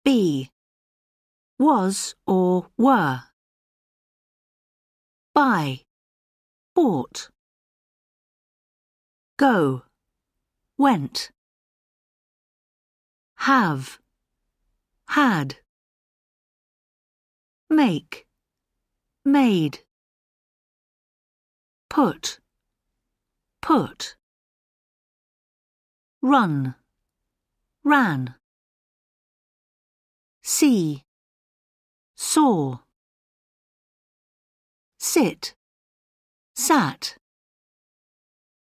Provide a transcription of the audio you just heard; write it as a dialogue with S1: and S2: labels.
S1: Be. Was or were. Buy. Bought. Go. Went. Have. Had. Make. Made. Put. Put. Run. Ran. See. Saw. Sit. Sat.